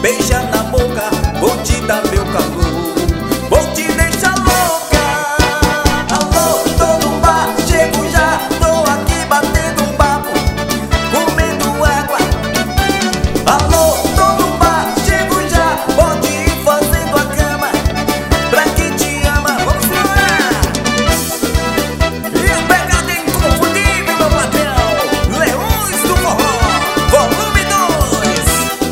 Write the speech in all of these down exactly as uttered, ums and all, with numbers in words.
beija na boca, vou te dar meu calor, vou te deixar louca. Alô, tô no bar, chego já, tô aqui batendo um papo, comendo água. Alô, tô no bar, chego já, pode ir fazendo a cama pra quem te ama. Vamos lá! E a pegada inconfundível, meu patrão, Leões do Forró, volume dois.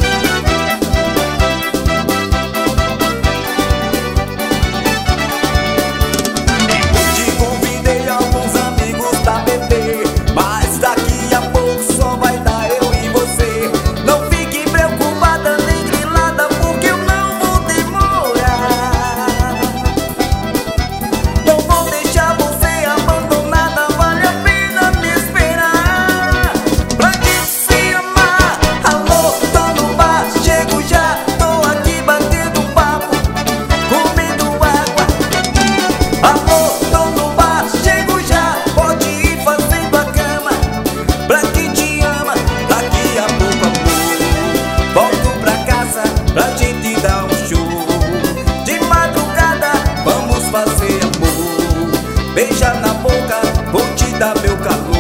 Eu te convidei alguns amigos pra beber, mas daqui a pouco só vai dar eu e você. Não fique preocupada nem grilada, porque eu não vou demorar. Não vou deixar você abandonada, vale a pena me esperar pra gente se amar. Alô, tô no bar, chego já, tô aqui batendo um papo, comendo água. Alô, tô no bar, chego já, pode ir fazendo a cama pra quem te ama. Daqui a pouco, amor, volto pra casa pra gente dar um show. De madrugada vamos fazer amor, beija na boca, vou te dar meu calor.